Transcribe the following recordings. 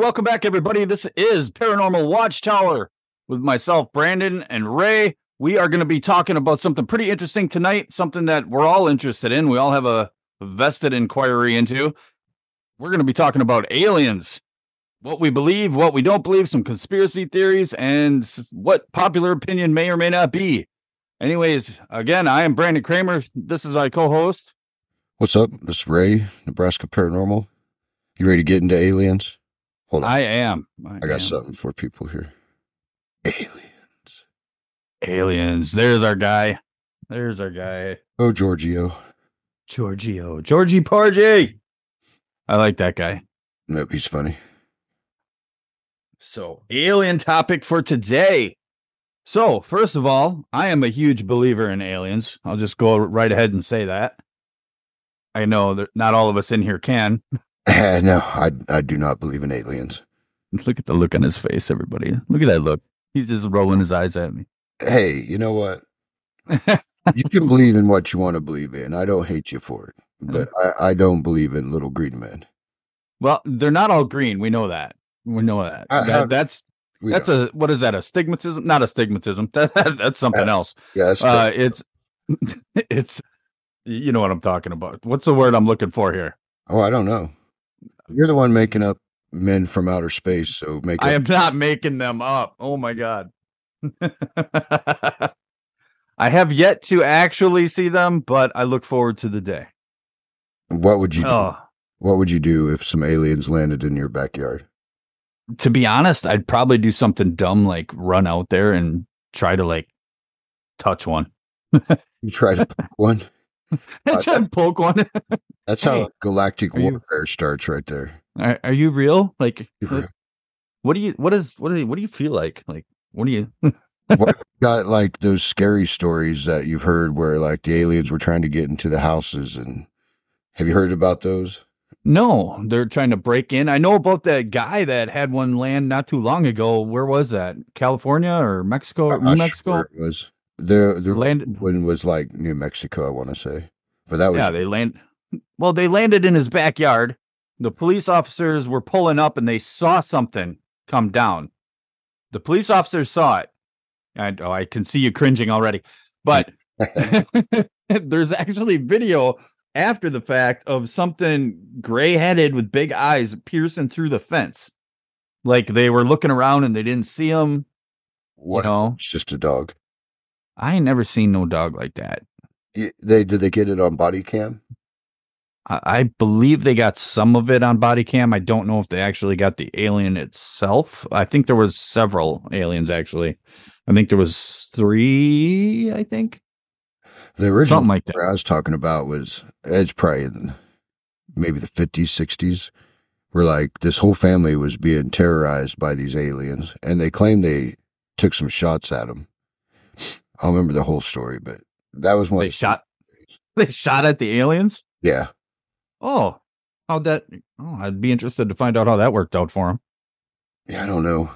welcome back, everybody. This is Paranormal Watchtower with myself, Brandon, and Ray. We are going to be talking about something pretty interesting tonight, something that we're all interested in. We all have a vested inquiry into. We're going to be talking about aliens, what we believe, what we don't believe, some conspiracy theories, and what popular opinion may or may not be. Anyways, again, I am Brandon Kramer. This is my co-host. What's up? This is Ray, Nebraska Paranormal. You ready to get into aliens? Hold on. I am. I got something for people here. Aliens. There's our guy. Oh, Giorgio. Georgie Porgy. I like that guy. Nope, he's funny. So, alien topic for today. So, first of all, I am a huge believer in aliens. I'll just go right ahead and say that. I know that not all of us in here can. No, I do not believe in aliens. Look at the look on his face, everybody. Look at that look. He's just rolling his eyes at me. Hey, you know what? You can believe in what you want to believe in. I don't hate you for it. But I don't believe in little green men. Well, they're not all green. We know that. That's what is that? A stigmatism? Not a stigmatism. That's something else. Yeah, it's you know what I'm talking about. What's the word I'm looking for here? Oh, I don't know. You're the one making up men from outer space, so I am not making them up. Oh my God. I have yet to actually see them, but I look forward to the day. What would you do? What would you do if some aliens landed in your backyard? To be honest, I'd probably do something dumb like run out there and try to touch one. You try to poke one? Try to poke one. That's how galactic warfare starts right there. Are you real? What do you feel like? What do you What got those scary stories that you've heard where the aliens were trying to get into the houses, and have you heard about those? No, they're trying to break in. I know about that guy that had one land not too long ago. Where was that? California or Mexico? New Mexico? Sure it was. The land one was New Mexico, I want to say. But that was they landed in his backyard. The police officers were pulling up and they saw something come down. The police officers saw it. I can see you cringing already. But there's actually video after the fact of something gray-headed with big eyes piercing through the fence. They were looking around and they didn't see him. What? It's just a dog. I ain't never seen no dog like that. Did they get it on body cam? I believe they got some of it on body cam. I don't know if they actually got the alien itself. I think there was several aliens, actually. I think there was 3, I think. The original something like that I was talking about it's probably in maybe the 50s, 60s, where this whole family was being terrorized by these aliens, and they claimed they took some shots at them. I don't remember the whole story, but that was one. They shot at the aliens? Yeah. Oh, I'd be interested to find out how that worked out for them. Yeah, I don't know.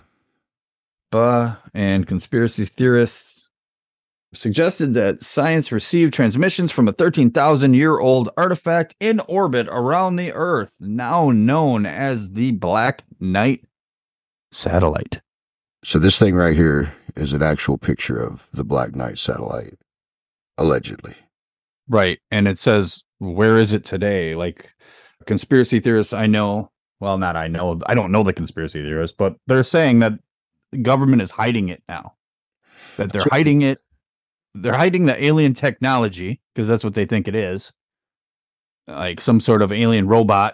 And conspiracy theorists suggested that science received transmissions from a 13,000-year-old artifact in orbit around the Earth, now known as the Black Knight satellite. So this thing right here is an actual picture of the Black Knight satellite, allegedly. Right, and it says, where is it today? Conspiracy theorists I know, well, not I know, I don't know the conspiracy theorists, but they're saying that the government is hiding it now. That they're hiding it. They're hiding the alien technology, because that's what they think it is. Some sort of alien robot.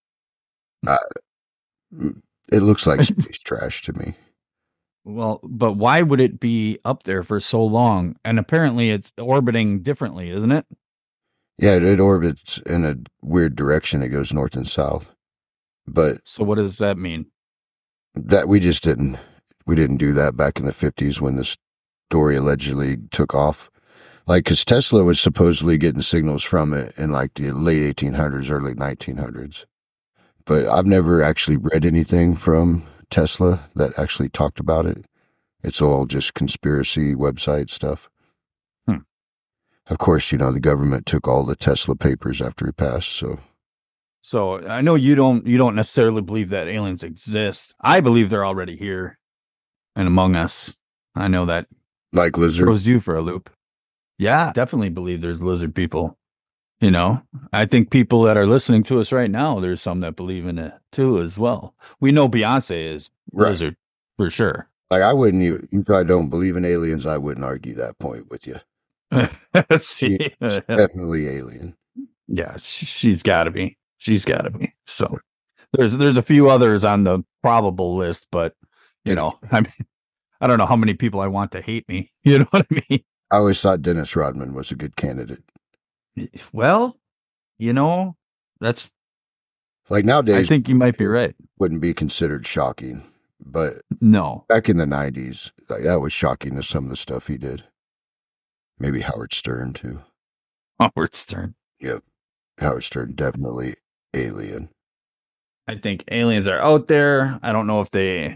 It looks like space trash to me. Well, but why would it be up there for so long? And apparently it's orbiting differently, isn't it? Yeah, it orbits in a weird direction. It goes north and south. But so what does that mean? That we didn't do that back in the 50s when the story allegedly took off. Because Tesla was supposedly getting signals from it in the late 1800s, early 1900s. But I've never actually read anything from Tesla that actually talked about it. It's all just conspiracy website stuff. Of course, the government took all the Tesla papers after he passed, so So I know you don't necessarily believe that aliens exist. I believe they're already here and among us. I know that Like lizard. throws you for a loop. Yeah, definitely believe there's lizard people. You know, I think people that are listening to us right now, there's some that believe in it too as well. We know Beyonce is Right. lizard for sure. Like I wouldn't even, if I don't believe in aliens, I wouldn't argue that point with you. See, She's definitely alien. yeah, she's got to be. She's got to be. So there's a few others on the probable list, but you know, I mean, I don't know how many people I want to hate me. You know what I mean? I always thought Dennis Rodman was a good candidate. Well, you know, that's. Like nowadays, I think you might be right. Wouldn't be considered shocking, but No, back in the 90s, like, that was shocking to some of the stuff he did. Maybe Howard Stern too. Howard Stern. Yep, Howard Stern definitely alien. I think aliens are out there. I don't know if they.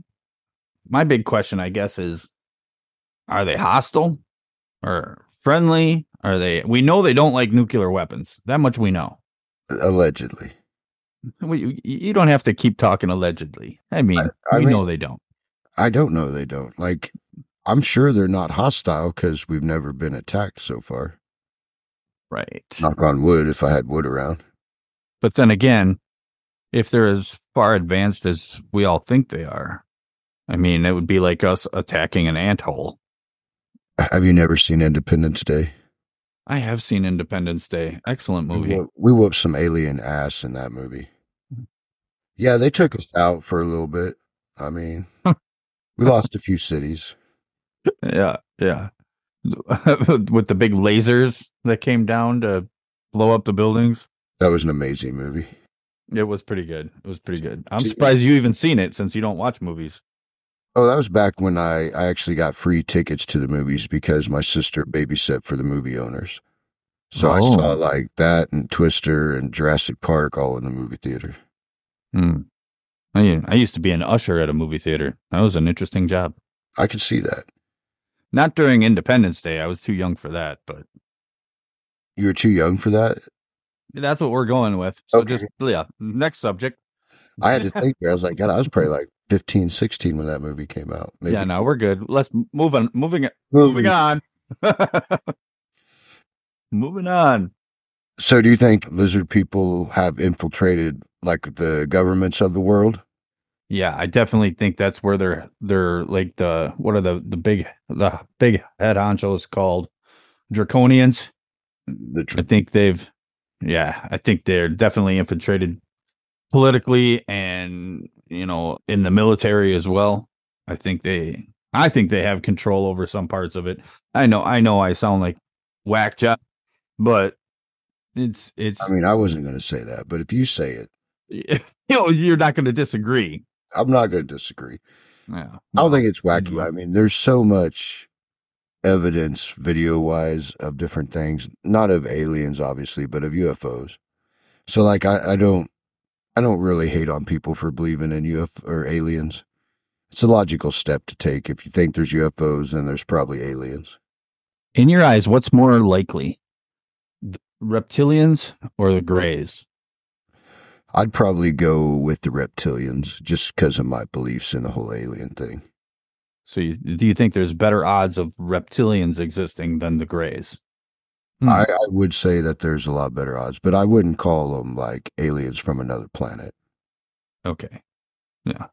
My big question, I guess, is: are they hostile or friendly? Are they? We know they don't like nuclear weapons. That much we know. Allegedly. You don't have to keep talking allegedly. I mean, we know they don't. I don't know they don't. Like, I'm sure they're not hostile because we've never been attacked so far. Right. Knock on wood if I had wood around. But then again, if they're as far advanced as we all think they are, I mean, it would be like us attacking an anthole. Have you never seen Independence Day? I have seen Independence Day. Excellent movie. We whooped some alien ass in that movie. Yeah, they took us out for a little bit. I mean, we lost a few cities. Yeah, yeah. With the big lasers that came down to blow up the buildings. That was an amazing movie. It was pretty good. It was pretty good. I'm surprised you even seen it since you don't watch movies. Oh, that was back when I actually got free tickets to the movies because my sister babysat for the movie owners. So I saw like that and Twister and Jurassic Park all in the movie theater. I used to be an usher at a movie theater. That was an interesting job. I could see that. Not during Independence Day. I was too young for that, but you were too young for that? That's what we're going with. So just, next subject. I had to think there. I was like, God, I was probably like 15, 16 when that movie came out. Maybe. Yeah, no, we're good. Let's move on. Moving on. Moving on. So do you think lizard people have infiltrated like the governments of the world? Yeah, I definitely think that's where they're like what are the big head honchos called? Draconians. I think I think they're definitely infiltrated politically and, you know, in the military as well. I think they have control over some parts of it. I know I sound like whack job, but it's I mean, I wasn't going to say that, but if you say it, you know, you're not going to disagree. I'm not going to disagree. Yeah. I don't think it's wacky. I mean, there's so much evidence video wise of different things, not of aliens, obviously, but of UFOs. So like, I don't really hate on people for believing in UFO or aliens. It's a logical step to take. If you think there's UFOs, then there's probably aliens. In your eyes, what's more likely? The reptilians or the Greys? I'd probably go with the reptilians just because of my beliefs in the whole alien thing. So do you think there's better odds of reptilians existing than the Greys? I would say that there's a lot better odds, but I wouldn't call them like aliens from another planet. Okay. Yeah.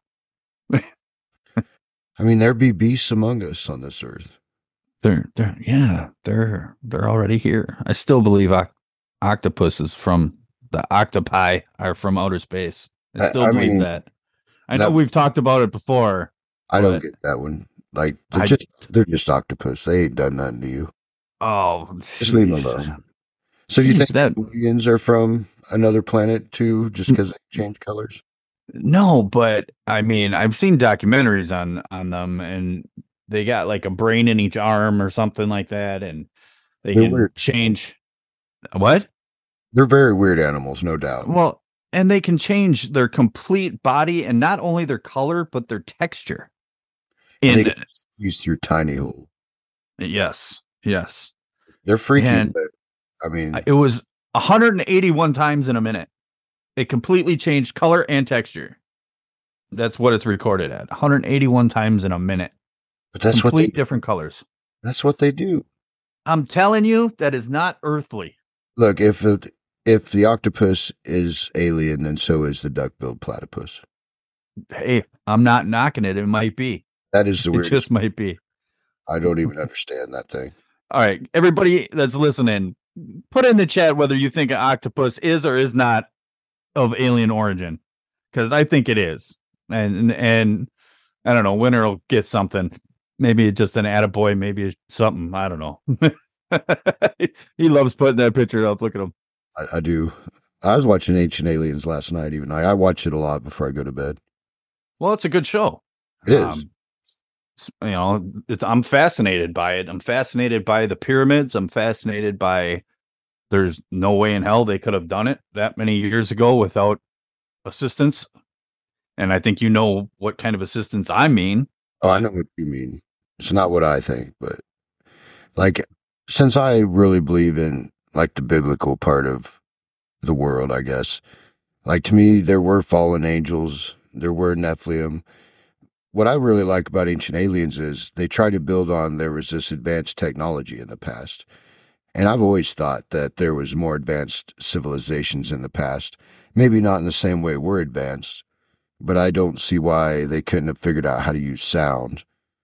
I mean, there be beasts among us on this earth. They're already here. I still believe octopuses from the octopi are from outer space. I still believe that. I know we've talked about it before. I don't get that one. Like they're just octopus. They ain't done nothing to you. Oh, just leave them alone. So do you think that aliens are from another planet too, just because they change colors? No, but I mean, I've seen documentaries on them, and they got like a brain in each arm or something like that, and they can change. What? They're very weird animals, no doubt. Well, and they can change their complete body, and not only their color, but their texture. And they use through tiny hole. Yes. They're freaking. But, I mean, it was 181 times in a minute. It completely changed color and texture. That's what it's recorded at. 181 times in a minute. But that's Complete different colors. That's what they do. I'm telling you, that is not earthly. Look, if the octopus is alien, then so is the duck-billed platypus. Hey, I'm not knocking it. It might be. That is the weirdest. It just might be. I don't even understand that thing. All right, everybody that's listening, put in the chat whether you think an octopus is or is not of alien origin, because I think it is. And I don't know, Winter will get something. Maybe it's just an attaboy, maybe it's something. I don't know. He loves putting that picture up. Look at him. I do. I was watching Ancient Aliens last night. Even I watch it a lot before I go to bed. Well, it's a good show. It is. You know, I'm fascinated by it. I'm fascinated by the pyramids. I'm fascinated by. There's no way in hell they could have done it that many years ago without assistance. And I think you know what kind of assistance I mean. Oh, I know what you mean. It's not what I think, but like, since I really believe in like the biblical part of the world, I guess, like to me, there were fallen angels, there were Nephilim. What I really like about Ancient Aliens is they try to build on there was this advanced technology in the past. And I've always thought that there was more advanced civilizations in the past. Maybe not in the same way we're advanced, but I don't see why they couldn't have figured out how to use sound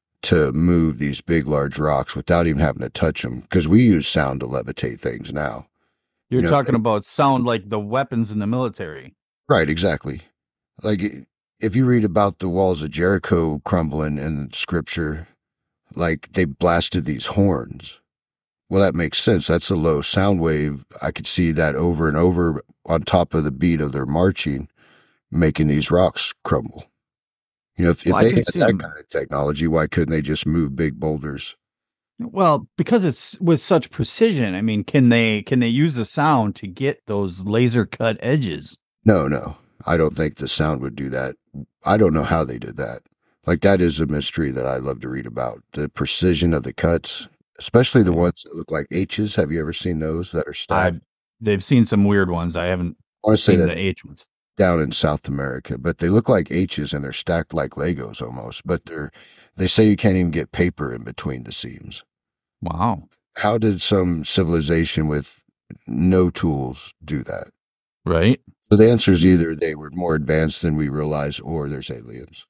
to move these big, large rocks without even having to touch them. Because we use sound to levitate things now. You're talking about sound like the weapons in the military. Right, exactly. Like, if you read about the walls of Jericho crumbling in Scripture, like they blasted these horns. Well, that makes sense. That's a low sound wave. I could see that over and over on top of the beat of their marching, making these rocks crumble. You know, if they had that kind of technology, why couldn't they just move big boulders? Well, because it's with such precision. I mean, can they use the sound to get those laser cut edges? No. I don't think the sound would do that. I don't know how they did that. Like, that is a mystery that I love to read about. The precision of the cuts, especially the ones that look like H's. Have you ever seen those that are stacked? They've seen some weird ones. I haven't seen the H ones. Down in South America, but they look like H's and they're stacked like Legos almost, but they say you can't even get paper in between the seams. Wow. How did some civilization with no tools do that? Right. So the answer is either they were more advanced than we realize, or there's aliens.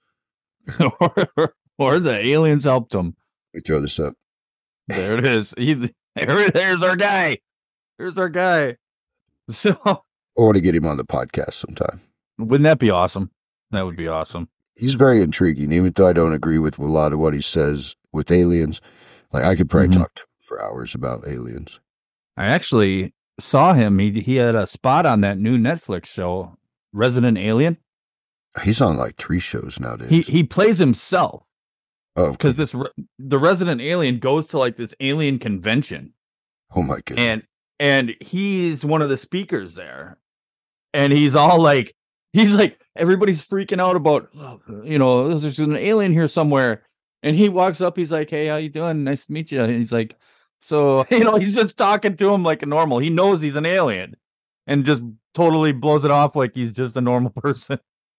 or the aliens helped them. We throw this up. There it is. There's our guy. There's our guy. So I want to get him on the podcast sometime. Wouldn't that be awesome? That would be awesome. He's very intriguing, even though I don't agree with a lot of what he says with aliens. Like, I could probably talk to him for hours about aliens. I actually saw him. He had a spot on that new Netflix show, Resident Alien. He's on like 3 shows nowadays. He plays himself. Oh, because the Resident Alien goes to like this alien convention. Oh my goodness. And he's one of the speakers there. And he's like, everybody's freaking out about, there's an alien here somewhere. And he walks up, he's like, hey, how you doing? Nice to meet you. And he's like, so, he's just talking to him like a normal. He knows he's an alien and just totally blows it off like he's just a normal person.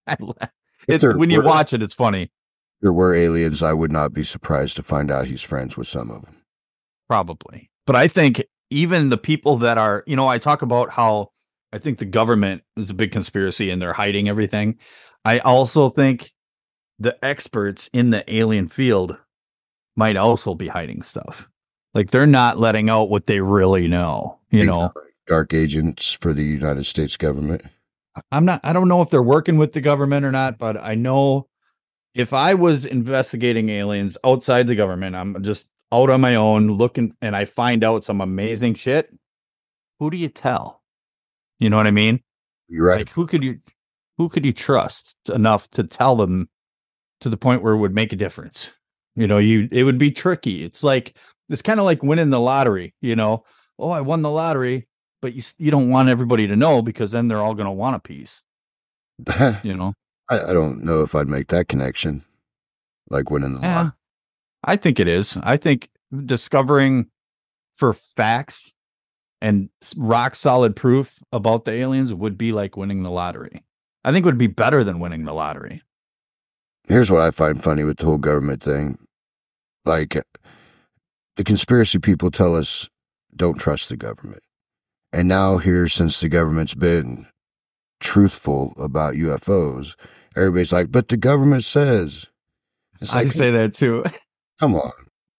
When you watch it, it's funny. If there were aliens, I would not be surprised to find out he's friends with some of them. Probably. But I think even the people that are, I talk about how I think the government is a big conspiracy and they're hiding everything. I also think the experts in the alien field might also be hiding stuff. Like, they're not letting out what they really know, Dark agents for the United States government. I don't know if they're working with the government or not, but I know if I was investigating aliens outside the government, I'm just out on my own looking, and I find out some amazing shit. Who do you tell? You know what I mean? You're right. Like, who could you trust enough to tell them to the point where it would make a difference? It would be tricky. It's kind of like winning the lottery, Oh, I won the lottery, but you don't want everybody to know because then they're all going to want a piece. I don't know if I'd make that connection. Like winning the lottery. I think it is. I think discovering for facts And rock solid proof about the aliens would be like winning the lottery. I think it would be better than winning the lottery. Here's what I find funny with the whole government thing. Like, the conspiracy people tell us don't trust the government. And now here, since the government's been truthful about UFOs, everybody's like, but the government says. It's like, I say that too. Come on.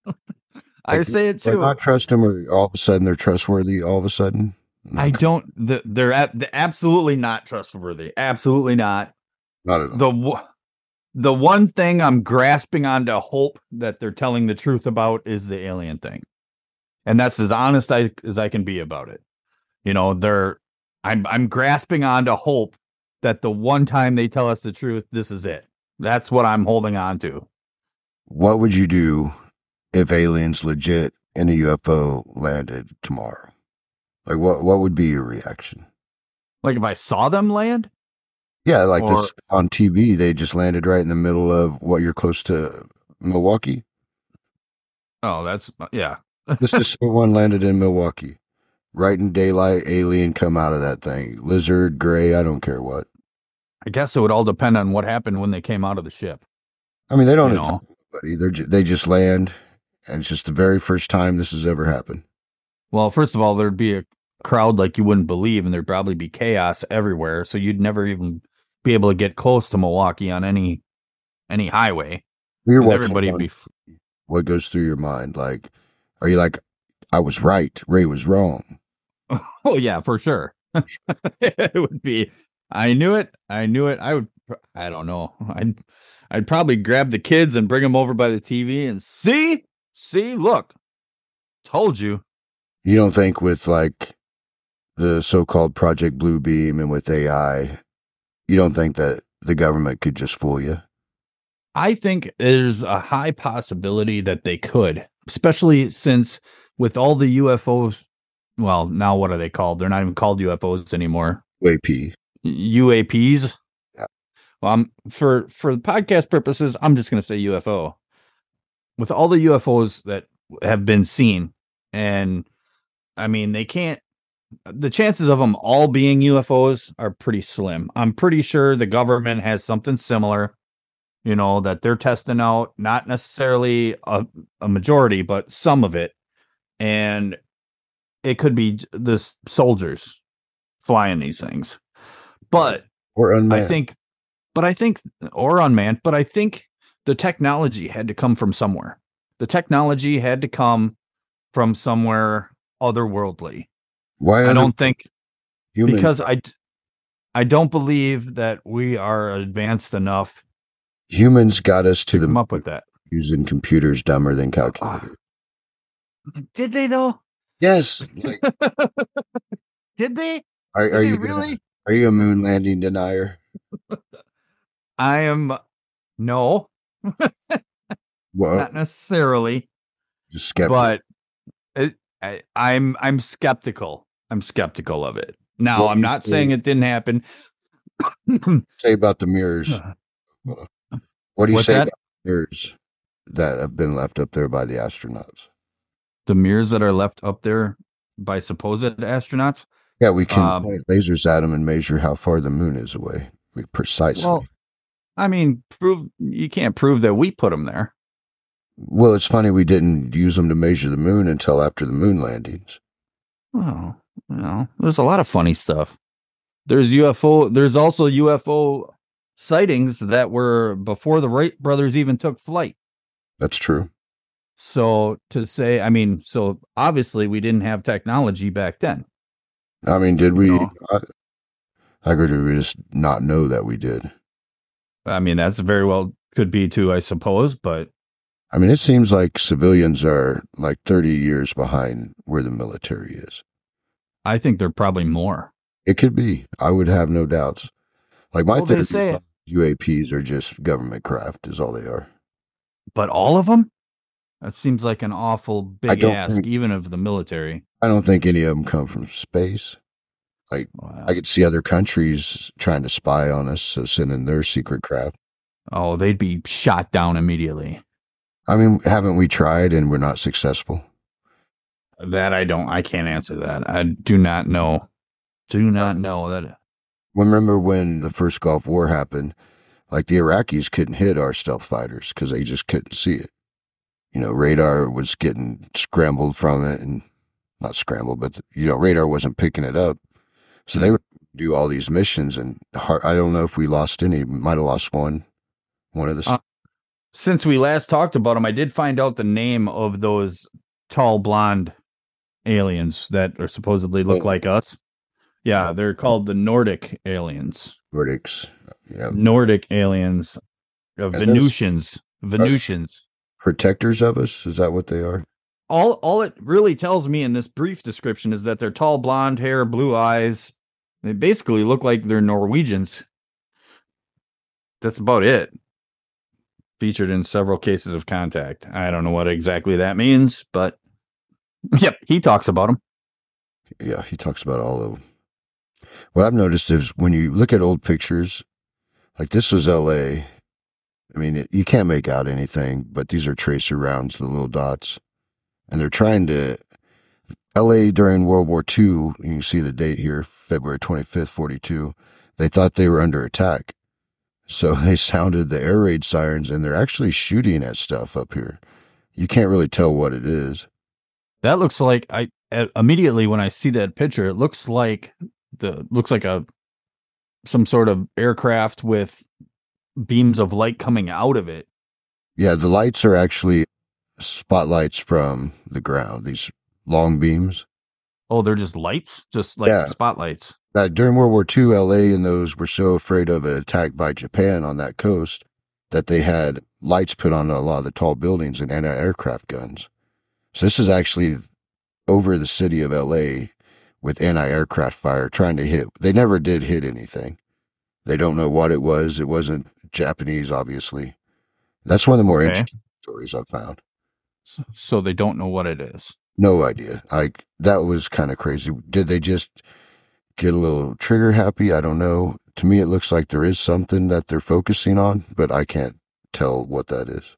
I say it too. Not trust them, or all of a sudden they're trustworthy. All of a sudden, no. I don't. They're absolutely not trustworthy. Absolutely not. Not at all. The one thing I'm grasping onto hope that they're telling the truth about is the alien thing, and that's as honest as I can be about it. You know, I'm grasping onto hope that the one time they tell us the truth, this is it. That's what I'm holding on to. What would you do if aliens legit in a UFO landed tomorrow? Like, what would be your reaction? Like if I saw them land? Yeah, like this on TV, they just landed right in the middle of what, you're close to Milwaukee? Oh, that's, yeah. This is one landed in Milwaukee. Right in daylight, alien come out of that thing. Lizard, gray, I don't care what. I guess it would all depend on what happened when they came out of the ship. I mean, they don't know anybody. They just land, and it's just the very first time this has ever happened. Well, first of all, there'd be a crowd like you wouldn't believe, and there'd probably be chaos everywhere, so you'd never even be able to get close to Milwaukee on any highway. Everybody would be. What goes through your mind? Like, are you like, I was right, Ray was wrong? Oh yeah, for sure. It would be. I knew it. I would. I don't know. I'd probably grab the kids and bring them over by the TV and see, look, told you. You don't think with like the so-called Project Bluebeam and with AI, you don't think that the government could just fool you? I think there's a high possibility that they could, especially since with all the UFOs. Well, now what are they called? They're not even called UFOs anymore. UAPs. Yeah. Well, for the podcast purposes, I'm just going to say UFO. With all the UFOs that have been seen, and I mean, the chances of them all being UFOs are pretty slim. I'm pretty sure the government has something similar, that they're testing out, not necessarily a majority, but some of it. And it could be the soldiers flying these things, or unmanned. Or unmanned. But I think the technology had to come from somewhere. The technology had to come from somewhere otherworldly. Why? I don't think human? Because I don't believe that we are advanced enough. Humans got us to come up with that. Using computers dumber than calculators. Did they though? Yes. Did they? Are you really? Are you a moon landing denier? I am. No. Well, not necessarily. Just skeptical. But I'm skeptical. I'm skeptical of it. Now, I'm not saying it didn't happen. Say about the mirrors. What do you say about mirrors that have been left up there by the astronauts? The mirrors that are left up there by supposed astronauts? Yeah, we can point lasers at them and measure how far the moon is away. Precisely. Well, I mean, you can't prove that we put them there. Well, it's funny we didn't use them to measure the moon until after the moon landings. Oh, there's a lot of funny stuff. There's also UFO sightings that were before the Wright brothers even took flight. That's true. So to say, so obviously we didn't have technology back then. I mean, did we? I could just not know that we did. I mean, that's very well could be too, I suppose, but. I mean, it seems like civilians are like 30 years behind where the military is. I think they're probably more. It could be. I would have no doubts. Like my theory, they say UAPs are just government craft is all they are. But all of them? That seems like an awful big ask, even of the military. I don't think any of them come from space. Like, wow. I could see other countries trying to spy on us, so sending their secret craft. Oh, they'd be shot down immediately. I mean, haven't we tried and we're not successful? That I can't answer that. I do not know. Do not know that. Remember when the first Gulf War happened, like the Iraqis couldn't hit our stealth fighters because they just couldn't see it. Radar was getting scrambled from it, and not scrambled, but radar wasn't picking it up. So they would do all these missions, and I don't know if we lost any. We might have lost one of the. Since we last talked about them, I did find out the name of those tall blonde aliens that are supposedly look like us. Yeah, they're called the Nordic aliens. Nordics. Yeah. Nordic aliens. Venusians. Venusians. Protectors of us? Is that what they are? All it really tells me in this brief description is that they're tall, blonde hair, blue eyes. They basically look like they're Norwegians. That's about it. Featured in several cases of contact. I don't know what exactly that means, but yep, he talks about them. Yeah, he talks about all of them. What I've noticed is when you look at old pictures, like this was LA. I mean, you can't make out anything, but these are tracer rounds, the little dots. And they're trying to, LA during World War II, you can see the date here, February 25th, 42, they thought they were under attack. So they sounded the air raid sirens, and they're actually shooting at stuff up here. You can't really tell what it is. That looks like, immediately when I see that picture, it looks like some sort of aircraft with beams of light coming out of it. Yeah, the lights are actually spotlights from the ground, these long beams. Oh, they're just lights? Just like spotlights. During World War II, LA and those were so afraid of an attack by Japan on that coast that they had lights put on a lot of the tall buildings and anti-aircraft guns. So this is actually over the city of LA with anti-aircraft fire trying to hit. They never did hit anything. They don't know what it was. It wasn't Japanese, obviously. That's one of the more interesting stories I've found. So they don't know what it is. No idea. That was kind of crazy. Did they just get a little trigger happy? I don't know. To me, it looks like there is something that they're focusing on, but I can't tell what that is.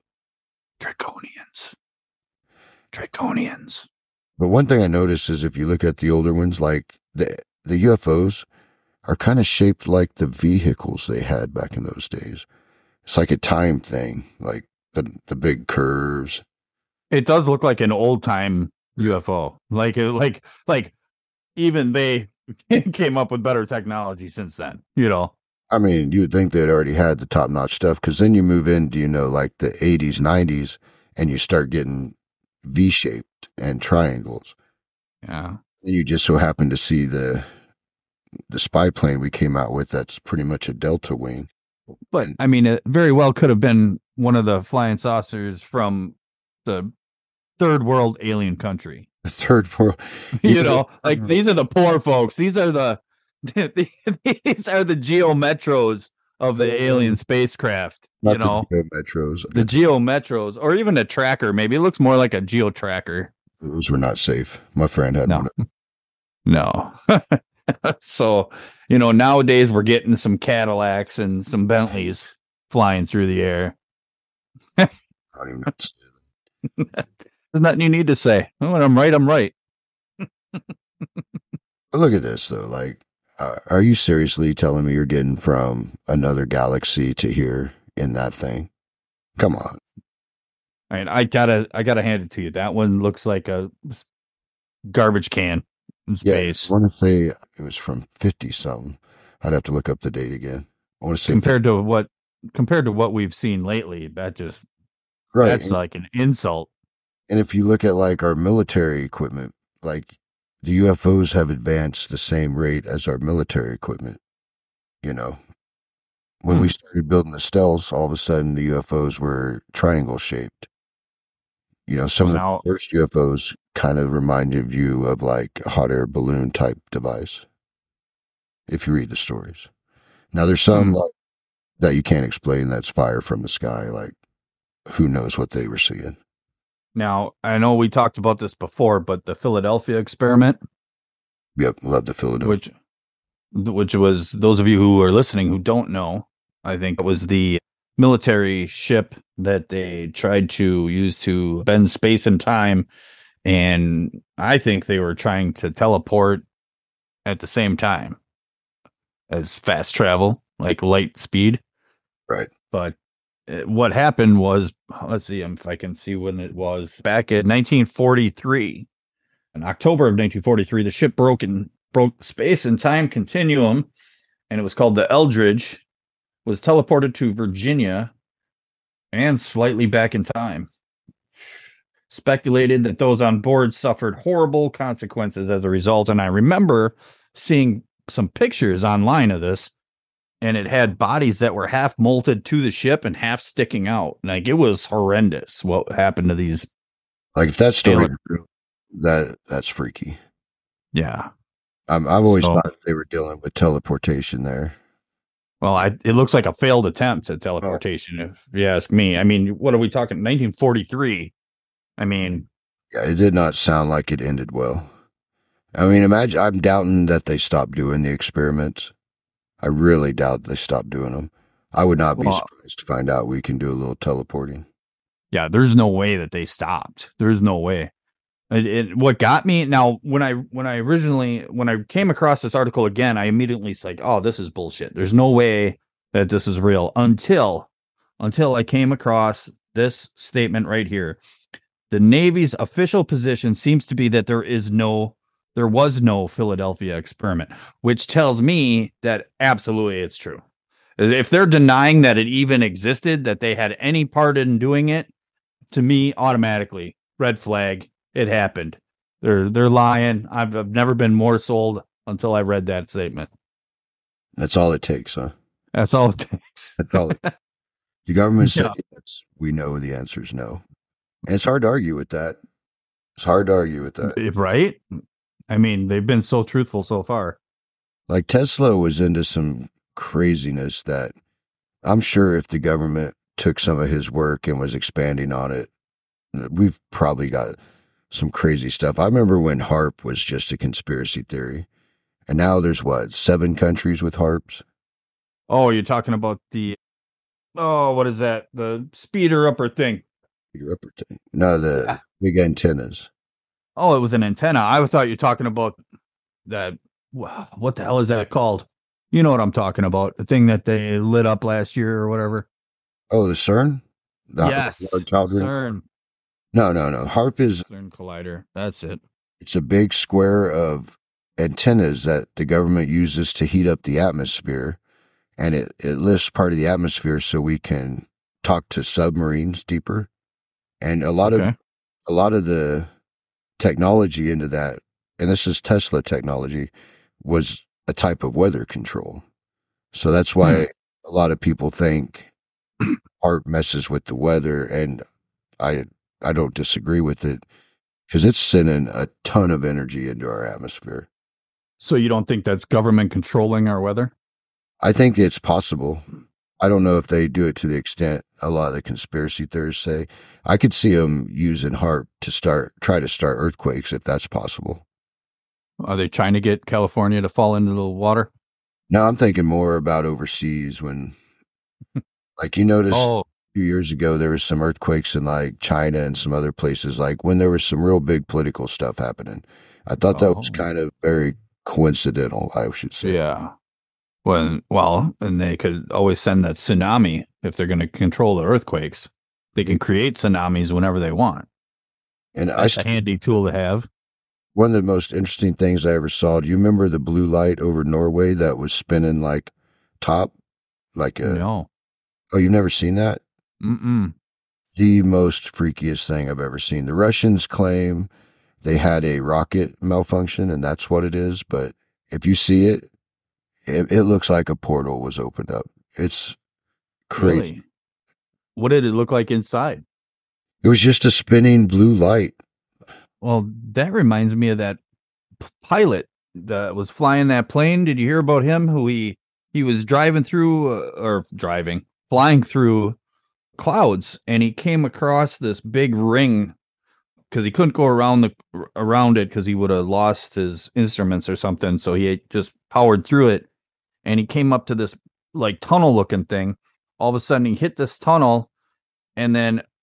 Draconians. But one thing I noticed is if you look at the older ones, like the UFOs are kind of shaped like the vehicles they had back in those days. It's like a time thing, like the big curves. It does look like an old time UFO. Like even they came up with better technology since then, I mean, you would think they'd already had the top notch stuff, because then you move into, like the 80s, 90s, and you start getting V-shaped and triangles. Yeah. And you just so happen to see the spy plane we came out with that's pretty much a delta wing. But I mean, it very well could have been one of the flying saucers from the third world alien country. The third world, these are the poor folks. These are the Geo Metros of the alien spacecraft. Not the Geo Metros. The Geo Metros, or even a tracker. Maybe it looks more like a Geo Tracker. Those were not safe. My friend had one. No. So, nowadays we're getting some Cadillacs and some Bentleys flying through the air. I don't even know what to say. There's nothing you need to say. Oh, when I'm right, I'm right. But look at this, though. Like, are you seriously telling me you're getting from another galaxy to here in that thing? Come on. All right, I gotta hand it to you. That one looks like a garbage can in space. I want to say it was from 50 something. I'd have to look up the date again. I want to say compared to what we've seen lately, that's like an insult. And if you look at like our military equipment, like the UFOs have advanced the same rate as our military equipment. When we started building the stealths, all of a sudden the UFOs were triangle shaped. Some of the first UFOs kind of reminded you of like a hot air balloon type device, if you read the stories. Now there's some that you can't explain, that's fire from the sky. Like, who knows what they were seeing. Now, I know we talked about this before, but the Philadelphia experiment. Yep, love the Philadelphia. Which was, those of you who are listening who don't know, I think it was the military ship that they tried to use to bend space and time And I think they were trying to teleport at the same time as fast travel, like light speed. Right. But what happened was, let's see if I can see when it was. Back in 1943, in October of 1943, the ship broke space and time continuum, and it was called the Eldridge, was teleported to Virginia and slightly back in time. Speculated that those on board suffered horrible consequences as a result. And I remember seeing some pictures online of this, and it had bodies that were half molted to the ship and half sticking out. Like, it was horrendous what happened to these. Like, if that story is true, that's freaky. Yeah. I've always thought they were dealing with teleportation there. Well, it looks like a failed attempt at teleportation, if you ask me. I mean, what are we talking? 1943. I mean, yeah, it did not sound like it ended well. I mean, imagine, I'm doubting that they stopped doing the experiments. I really doubt they stopped doing them. I would not be surprised to find out we can do a little teleporting. Yeah, there's no way that they stopped. There's no way. What got me now, when I came across this article again, I immediately was like, oh, this is bullshit. There's no way that this is real until I came across this statement right here. The Navy's official position seems to be that there was no Philadelphia experiment, which tells me that absolutely it's true. If they're denying that it even existed, that they had any part in doing it, to me, automatically, red flag, it happened. They're lying. I've never been more sold until I read that statement. That's all it takes, huh? That's all it takes. That's all the government said yes. We know the answer is no. And it's hard to argue with that. Right? I mean, they've been so truthful so far. Like, Tesla was into some craziness that I'm sure if the government took some of his work and was expanding on it, we've probably got some crazy stuff. I remember when HAARP was just a conspiracy theory. And now there's 7 countries with HAARPs? Oh, you're talking about what is that? The speeder upper thing. No, the big antennas. Oh, it was an antenna. I thought you were talking about that. What the hell is that called? You know what I'm talking about. The thing that they lit up last year or whatever. Oh, the CERN? Yes. CERN. No. HAARP is CERN collider. That's it. It's a big square of antennas that the government uses to heat up the atmosphere. And it lifts part of the atmosphere so we can talk to submarines deeper. And a lot of the technology into that, and this is Tesla technology, was a type of weather control. So that's why a lot of people think HAARP messes with the weather, and I don't disagree with it, because it's sending a ton of energy into our atmosphere. So you don't think that's government controlling our weather? I think it's possible. I don't know if they do it to the extent a lot of the conspiracy theorists say. I could see them using HAARP to try to start earthquakes, if that's possible. Are they trying to get California to fall into the water? No, I'm thinking more about overseas when, like, you noticed a few years ago, there was some earthquakes in like China and some other places, like when there was some real big political stuff happening. I thought that was kind of very coincidental, I should say. Yeah. And they could always send that tsunami if they're going to control the earthquakes. They can create tsunamis whenever they want. And that's a handy tool to have. One of the most interesting things I ever saw, do you remember the blue light over Norway that was spinning like top? No. Oh, you've never seen that? Mm-mm. The most freakiest thing I've ever seen. The Russians claim they had a rocket malfunction, and that's what it is. But if you see it, it looks like a portal was opened up. It's crazy. Really? What did it look like inside? It was just a spinning blue light. Well, that reminds me of that pilot that was flying that plane. Did you hear about him? Who he was flying through clouds, and he came across this big ring because he couldn't go around it because he would have lost his instruments or something. So he just powered through it, and he came up to this like tunnel looking thing. All of a sudden, he hit this tunnel, and then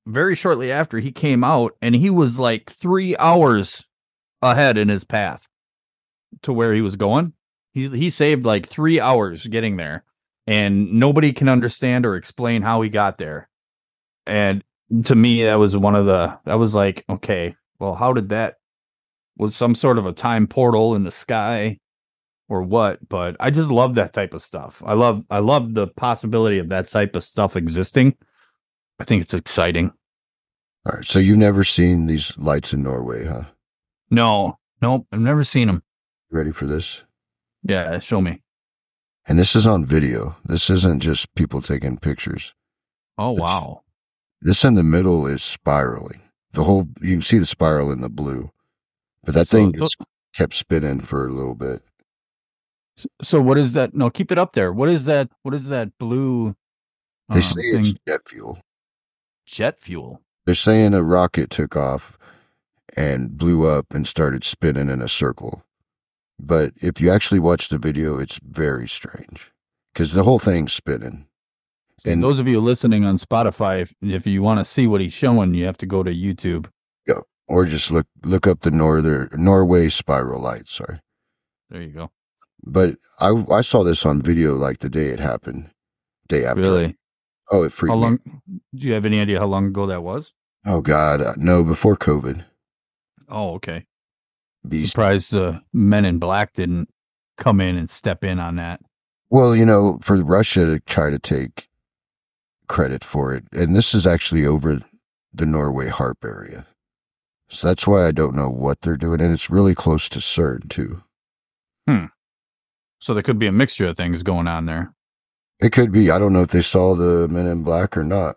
very shortly after he came out, and he was like 3 hours ahead in his path to where he was going. He saved like 3 hours getting there, and nobody can understand or explain how he got there. And to me, that was that was like, okay, well, how did that, was some sort of a time portal in the sky or what? But I just love that type of stuff. I love the possibility of that type of stuff existing. I think it's exciting. All right. So you've never seen these lights in Norway, huh? No, nope. I've never seen them. Ready for this? Yeah, show me. And this is on video. This isn't just people taking pictures. Oh, wow. This in the middle is spiraling. You can see the spiral in the blue, but that thing just kept spinning for a little bit. So what is that? No, keep it up there. What is that? What is that blue? They say it's jet fuel. Jet fuel. They're saying a rocket took off and blew up and started spinning in a circle. But if you actually watch the video, it's very strange because the whole thing's spinning. And those of you listening on Spotify, if you want to see what he's showing, you have to go to YouTube. Yeah, or just look up the Norway spiral lights. Sorry. There you go. But I saw this on video like the day it happened, day after. Really? Oh, it freaked me. Do you have any idea how long ago that was? Oh God, no, before COVID. Oh, okay. Surprised the Men in Black didn't come in and step in on that. Well, for Russia to try to take credit for it, and this is actually over the Norway HARP area, so that's why I don't know what they're doing, and it's really close to CERN too. So there could be a mixture of things going on there. It could be. I don't know if they saw the Men in Black or not.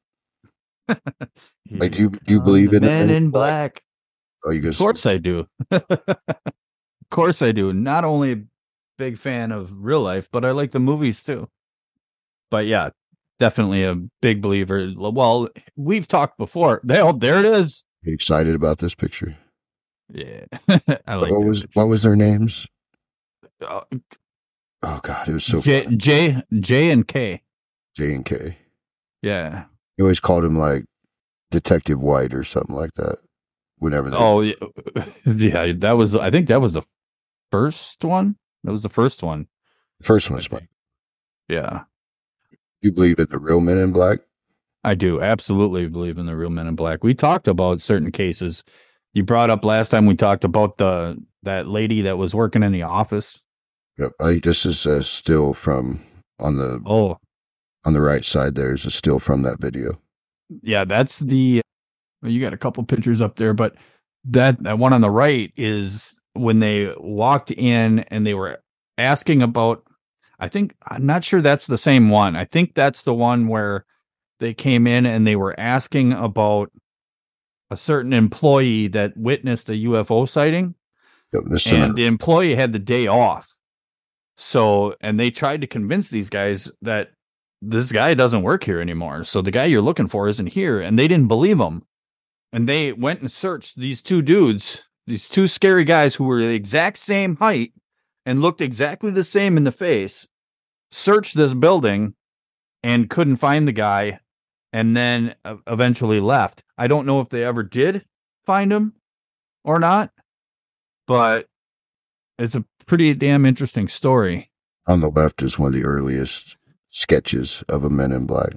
Like, do you believe in the Men in Black? Oh, you guys? Of course I do. Of course I do. Not only a big fan of real life, but I like the movies too. But yeah, definitely a big believer. Well, we've talked before. There it is. Are you excited about this picture? Yeah, I like. What was their names? Oh God, it was so funny. J and K. J and K. Yeah. He always called him like Detective White or something like that. Whenever they. Oh yeah, that was. I think that was the first one. That was the first one. First one's fine. Yeah. You believe in the real Men in Black? I do absolutely believe in the real Men in Black. We talked about certain cases. You brought up last time we talked about that lady that was working in the office. Yep. This is a still from on the right side. There's a still from that video. Yeah, that's the. You got a couple pictures up there, but that one on the right is when they walked in and they were asking about. I'm not sure that's the same one. I think that's the one where they came in and they were asking about a certain employee that witnessed a UFO sighting. Yep, and the employee had the day off. So, and they tried to convince these guys that this guy doesn't work here anymore. So the guy you're looking for isn't here. And they didn't believe him. And they went and searched these two dudes, these two scary guys who were the exact same height and looked exactly the same in the face, searched this building and couldn't find the guy, and then eventually left. I don't know if they ever did find him or not, but it's a pretty damn interesting story. On the left is one of the earliest sketches of a Men in Black.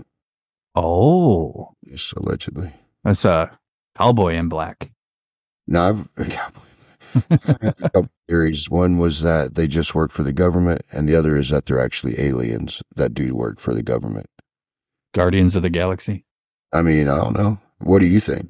Oh. Yes, allegedly. That's a Cowboy in Black. No, I've a couple theories. One was that they just work for the government, and the other is that they're actually aliens that do work for the government. Guardians of the Galaxy? I mean, I don't know. What do you think?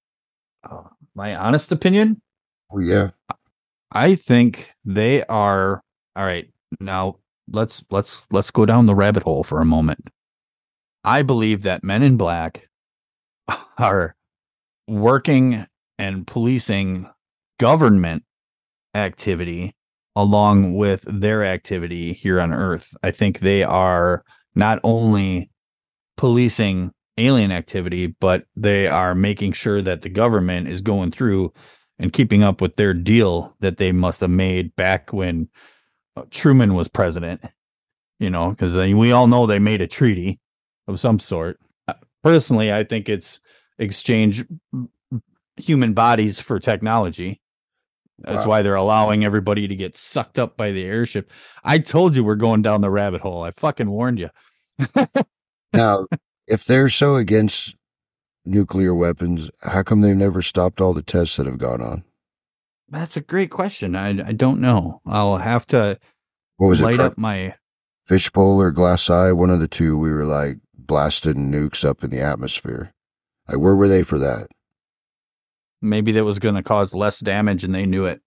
My honest opinion? Well, yeah. I think they are. All right. Now let's go down the rabbit hole for a moment. I believe that Men in Black are working and policing government activity along with their activity here on Earth. I think they are not only policing alien activity, but they are making sure that the government is going through and keeping up with their deal that they must have made back when Truman was president, because we all know they made a treaty of some sort. Personally, I think it's exchange human bodies for technology. That's Wow. why they're allowing everybody to get sucked up by the airship. I told you we're going down the rabbit hole. I fucking warned you. Now, if they're so against nuclear weapons, how come they've never stopped all the tests that have gone on? That's a great question. I don't know. I'll have to What was light it? up my. Fishbowl or Glass Eye? One of the two. We were like blasting nukes up in the atmosphere. Like, where were they for that? Maybe that was going to cause less damage, and they knew it.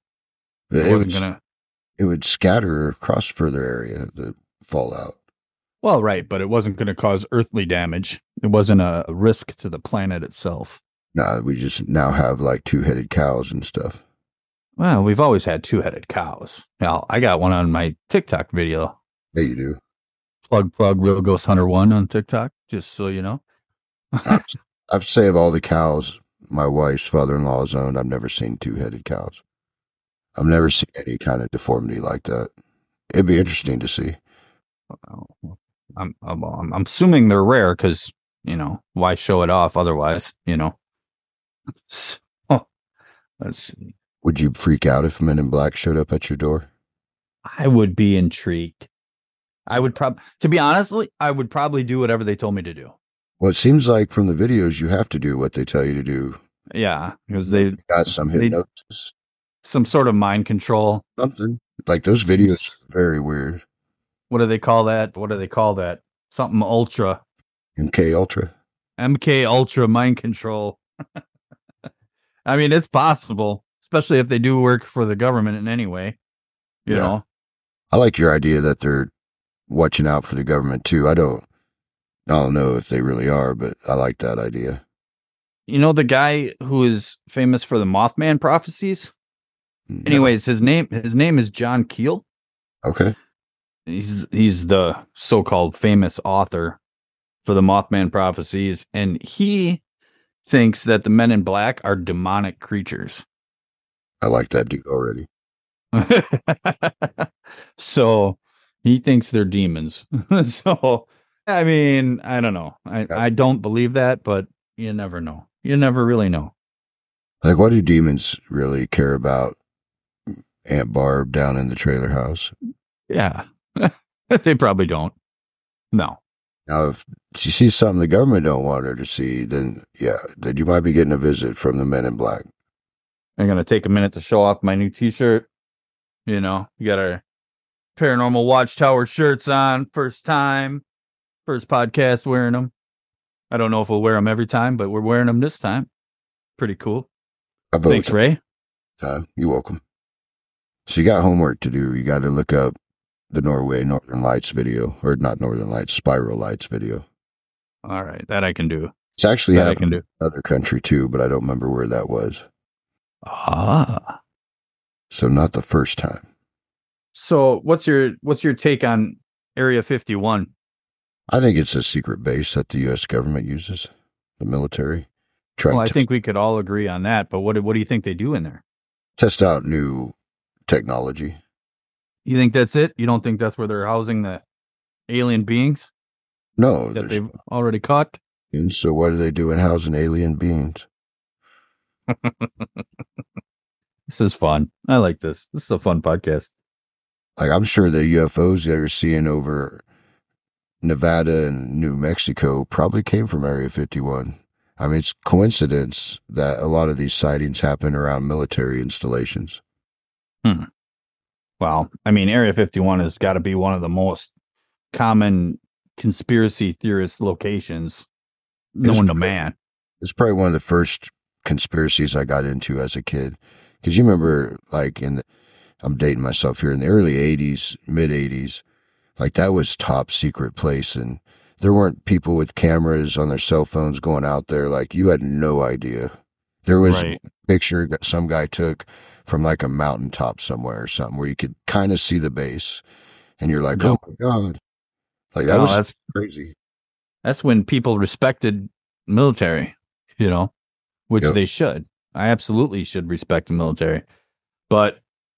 It would scatter across further area, the fallout. Well, right, but it wasn't going to cause earthly damage. It wasn't a risk to the planet itself. No, we just now have like two-headed cows and stuff. Well, we've always had two-headed cows. Now, I got one on my TikTok video. Yeah, you do. Plug, Real Ghost Hunter 1 on TikTok, just so you know. I'd say of all the cows my wife's father-in-law has owned, I've never seen two-headed cows. I've never seen any kind of deformity like that. It'd be interesting to see. I'm assuming they're rare because, why show it off otherwise, So, let's see. Would you freak out if Men in Black showed up at your door? I would be intrigued. To be honest, I would probably do whatever they told me to do. Well, it seems like from the videos you have to do what they tell you to do. Yeah, because they got some hypnosis. Some sort of mind control. Something. Like those videos are very weird. What do they call that? Something ultra. MK Ultra. MK Ultra mind control. I mean, it's possible, especially if they do work for the government in any way. You know. I like your idea that they're watching out for the government too. I don't know if they really are, but I like that idea. You know the guy who is famous for the Mothman prophecies? No. Anyways, his name is John Keel. Okay. He's the so-called famous author for the Mothman prophecies, and he thinks that the Men in Black are demonic creatures. I like that dude already. So he thinks they're demons. So, I mean, I don't know. I don't believe that, but you never know. You never really know. Like, what do demons really care about Aunt Barb down in the trailer house? Yeah. They probably don't. No. Now, if she sees something the government don't want her to see, then you might be getting a visit from the Men in Black. I'm going to take a minute to show off my new t-shirt. You got our Paranormal Watchtower shirts on. First podcast wearing them. I don't know if we'll wear them every time, but we're wearing them this time. Pretty cool. Thanks, Ray. You're welcome. So you got homework to do. You got to look up the Northern Lights video, or not Northern Lights, Spiral Lights video. All right, that I can do. It's actually happened in another country too, but I don't remember where that was. So not the first time. So what's your take on Area 51? I think it's a secret base that the U.S. government uses, the military. Well, I think we could all agree on that, but what do you think they do in there? Test out new technology. You think that's it? You don't think that's where they're housing the alien beings? No. That they've already caught? And so what are they doing housing alien beings? This is fun. I like this. This is a fun podcast. Like, I'm sure the UFOs that are seeing over Nevada and New Mexico probably came from Area 51. I mean, it's coincidence that a lot of these sightings happen around military installations. Well, I mean, Area 51 has got to be one of the most common conspiracy theorist locations known to man. It's probably one of the first conspiracies I got into as a kid. Because you remember, like, I'm dating myself here, in the early 80s, mid 80s, like, that was top secret place. And there weren't people with cameras on their cell phones going out there. Like, you had no idea. There was a picture that some guy took from like a mountaintop somewhere or something where you could kind of see the base. And you're like, oh my God. Like, that's crazy. That's when people respected military, which they should. I absolutely should respect the military. But,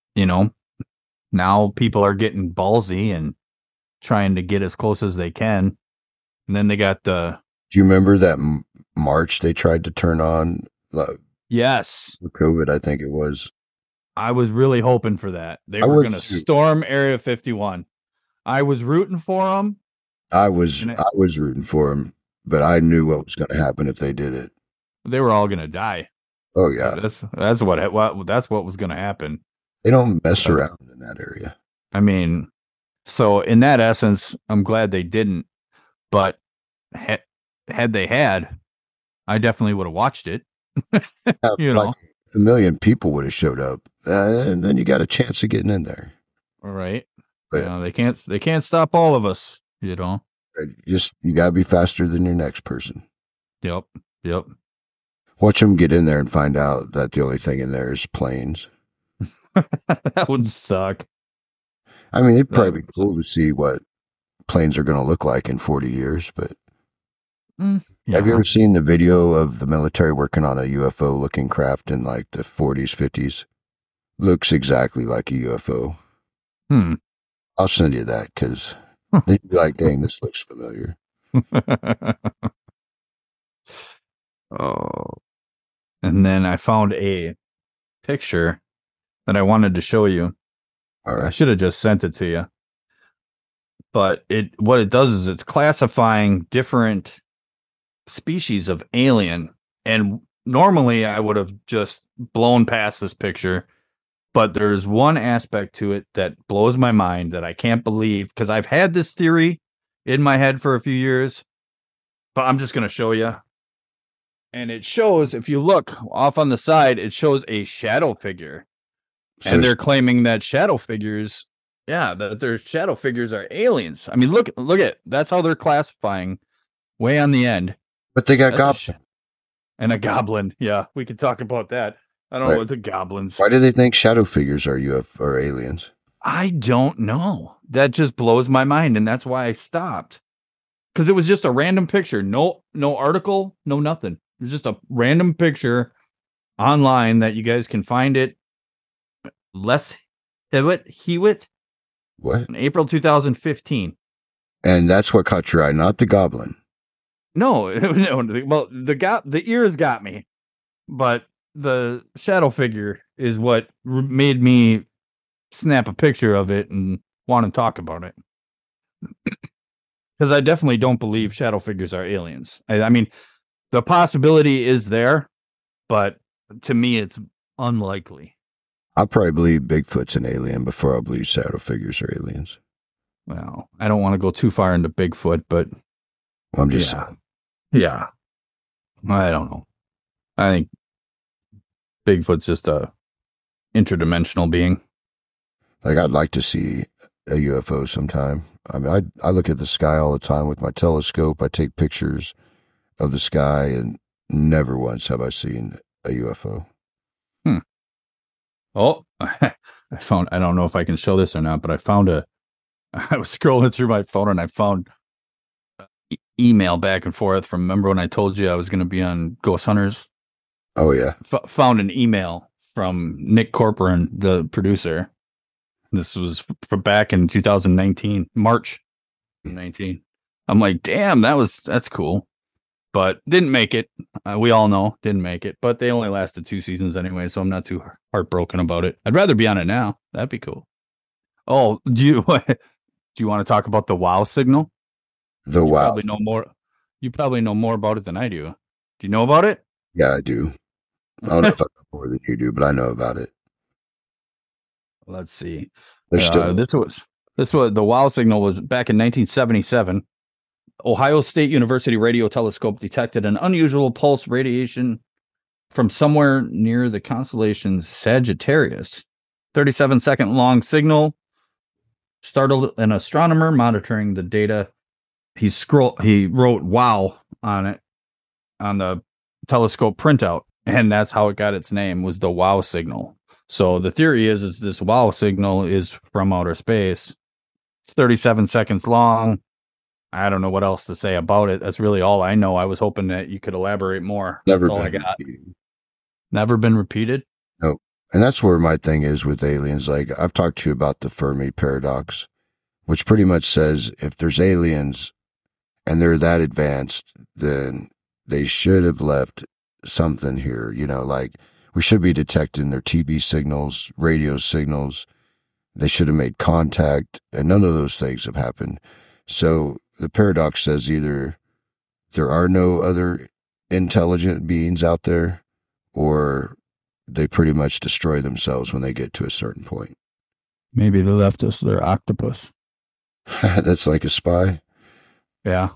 now people are getting ballsy and trying to get as close as they can. And then they got Do you remember that March they tried to turn on Yes. for COVID, I think it was. I was really hoping for that. They I were was going to too. storm Area 51. I was rooting for them. I was rooting for them, but I knew what was going to happen if they did it. They were all going to die. Oh yeah, that's what was going to happen. They don't mess around in that area. I mean, so in that essence, I'm glad they didn't. But had they had, I definitely would have watched it. You know, if 1 million people would have showed up, and then you got a chance of getting in there. All right. But they can't stop all of us. You know, you got to be faster than your next person. Yep. Watch them get in there and find out that the only thing in there is planes. That would suck. I mean, it'd probably be cool to see what planes are going to look like in 40 years, but yeah. Have you ever seen the video of the military working on a UFO looking craft in like the 40s, 50s? Looks exactly like a UFO. I'll send you that because they'd be like, dang, this looks familiar. Oh. And then I found a picture that I wanted to show you. All right. I should have just sent it to you. But what it does is it's classifying different species of alien. And normally I would have just blown past this picture. But there's one aspect to it that blows my mind that I can't believe, because I've had this theory in my head for a few years. But I'm just going to show you. And it shows, if you look off on the side, it shows a shadow figure. So and they're claiming that shadow figures, that their shadow figures are aliens. I mean, look at, that's how they're classifying way on the end. But they got goblin. And a goblin. Yeah, we could talk about that. I don't know what the goblins. Why do they think shadow figures are UFO or aliens? I don't know. That just blows my mind. And that's why I stopped. Because it was just a random picture. No article, no nothing. It was just a random picture online that you guys can find it. Les Hewitt. What? In April 2015. And that's what caught your eye, not the goblin. No. Well, the ears got me, but the shadow figure is what made me snap a picture of it and want to talk about it. Because I definitely don't believe shadow figures are aliens. I mean, the possibility is there, but to me, it's unlikely. I'll probably believe Bigfoot's an alien before I believe shadow figures are aliens. Well, I don't want to go too far into Bigfoot, but I'm just saying. Yeah. I don't know. I think Bigfoot's just a interdimensional being. Like, I'd like to see a UFO sometime. I mean, I look at the sky all the time with my telescope. I take pictures of the sky, and never once have I seen a UFO. Oh, I don't know if I can show this or not, but I was scrolling through my phone and I found email back and forth from, remember when I told you I was going to be on Ghost Hunters? Oh, yeah. Found an email from Nick Corcoran, the producer. This was for back in 2019, March 19. I'm like, damn, that's cool. But didn't make it. We all know didn't make it. But they only lasted 2 seasons anyway, so I'm not too heartbroken about it. I'd rather be on it now. That'd be cool. Oh, do you want to talk about the WOW signal? The WOW. Probably know more. You probably know more about it than I do. Do you know about it? Yeah, I do. I don't know if I know more than you do, but I know about it. Let's see. This was the WOW signal was back in 1977. Ohio State University radio telescope detected an unusual pulse radiation from somewhere near the constellation Sagittarius. 37-second long signal startled an astronomer monitoring the data. He wrote "wow" on it on the telescope printout, and that's how it got its name, was the WOW signal. So the theory is this WOW signal is from outer space. It's 37 seconds long. I don't know what else to say about it. That's really all I know. I was hoping that you could elaborate more. Never That's all I got. Repeated. Never been repeated? Nope. And that's where my thing is with aliens. Like, I've talked to you about the Fermi paradox, which pretty much says if there's aliens and they're that advanced, then they should have left something here, like we should be detecting their TV signals, radio signals. They should have made contact, and none of those things have happened. So the paradox says either there are no other intelligent beings out there, or they pretty much destroy themselves when they get to a certain point. Maybe they left us their octopus. That's like a spy. Yeah.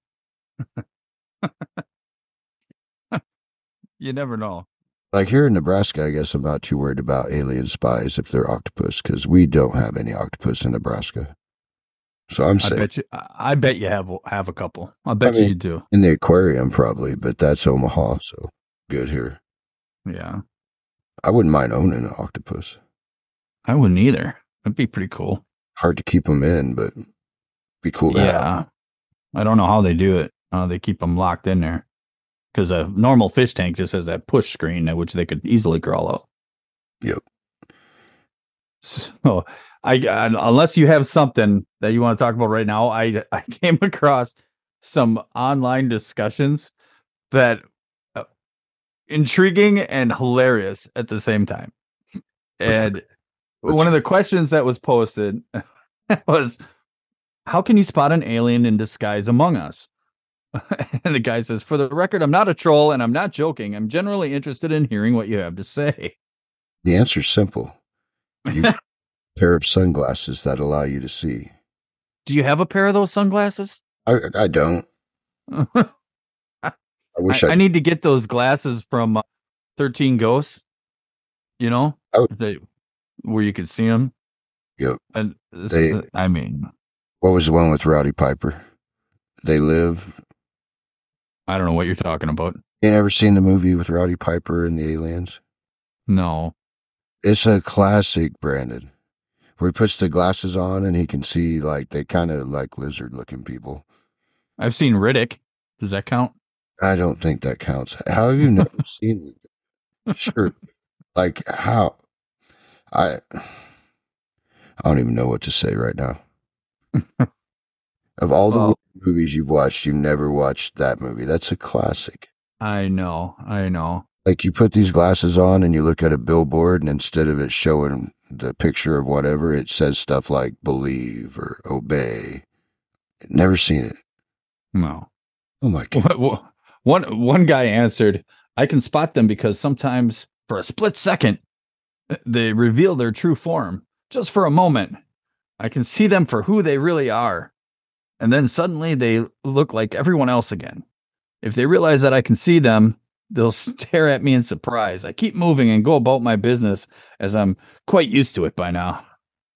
You never know. Like here in Nebraska, I guess I'm not too worried about alien spies if they're octopus, because we don't have any octopus in Nebraska. So I'm safe. I bet you have a couple. I bet you do. In the aquarium probably, but that's Omaha, so good here. Yeah. I wouldn't mind owning an octopus. I wouldn't either. That'd be pretty cool. Hard to keep them in, but be cool to have. I don't know how they do it. They keep them locked in there. Because a normal fish tank just has that push screen at which they could easily crawl out. Yep. So, unless you have something that you want to talk about right now, I came across some online discussions that intriguing and hilarious at the same time. And one of the questions that was posted was, how can you spot an alien in disguise among us? And the guy says, for the record, I'm not a troll and I'm not joking. I'm generally interested in hearing what you have to say. The answer's simple. You have a pair of sunglasses that allow you to see. Do you have a pair of those sunglasses? I don't. I wish I need to get those glasses from 13 Ghosts, where you could see them. Yep. And what was the one with Rowdy Piper? They Live. I don't know what you're talking about. You never seen the movie with Rowdy Piper and the aliens? No. It's a classic, Brandon, where he puts the glasses on and he can see, like, they kind of like lizard-looking people. I've seen Riddick. Does that count? I don't think that counts. How have you never seen it? Sure. Like, how? I don't even know what to say right now. Of all the movies you've watched, you never watched that movie. That's a classic. I know. Like, you put these glasses on and you look at a billboard, and instead of it showing the picture of whatever, it says stuff like believe or obey. Never seen it. No. Oh my God. One guy answered, I can spot them because sometimes for a split second, they reveal their true form. Just for a moment, I can see them for who they really are. And then suddenly they look like everyone else again. If they realize that I can see them, they'll stare at me in surprise. I keep moving and go about my business as I'm quite used to it by now.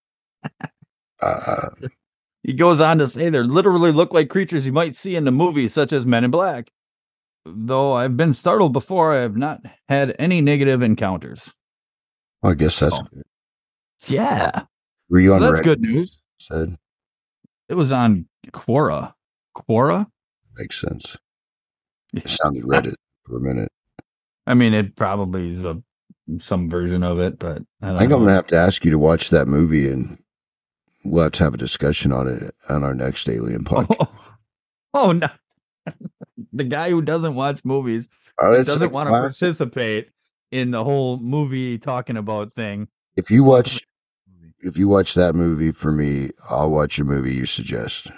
He goes on to say they literally look like creatures you might see in the movies, such as Men in Black. Though I've been startled before, I have not had any negative encounters. Well, I guess that's good. Yeah. Were you on that's good news. Said it was on Quora. Quora? Makes sense. It sounded Reddit for a minute. I mean, it probably is some version of it, but I think I'm going to have to ask you to watch that movie, and we'll have to have a discussion on it on our next Alien podcast. Oh no. The guy who doesn't watch movies doesn't want to participate in the whole movie talking about thing. If you watch that movie for me, I'll watch a movie you suggest.